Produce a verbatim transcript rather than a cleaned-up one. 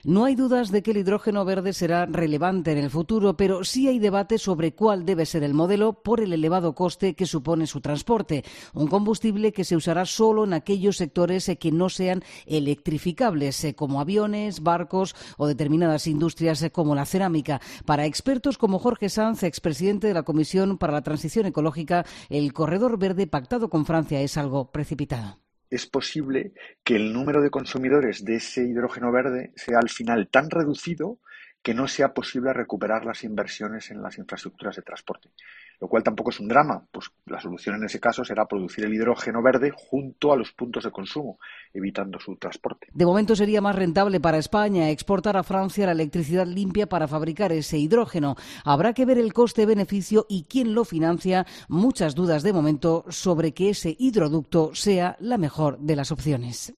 No hay dudas de que el hidrógeno verde será relevante en el futuro, pero sí hay debate sobre cuál debe ser el modelo por el elevado coste que supone su transporte. Un combustible que se usará solo en aquellos sectores que no sean electrificables, como aviones, barcos o determinadas industrias como la cerámica. Para expertos como Jorge Sanz, expresidente de la Comisión para la Transición Ecológica, el corredor verde pactado con Francia es algo precipitado. Es posible que el número de consumidores de ese hidrógeno verde sea al final tan reducido que no sea posible recuperar las inversiones en las infraestructuras de transporte, lo cual tampoco es un drama, pues la solución en ese caso será producir el hidrógeno verde junto a los puntos de consumo, evitando su transporte. De momento sería más rentable para España exportar a Francia la electricidad limpia para fabricar ese hidrógeno. Habrá que ver el coste-beneficio y quién lo financia. Muchas dudas de momento sobre que ese hidroducto sea la mejor de las opciones.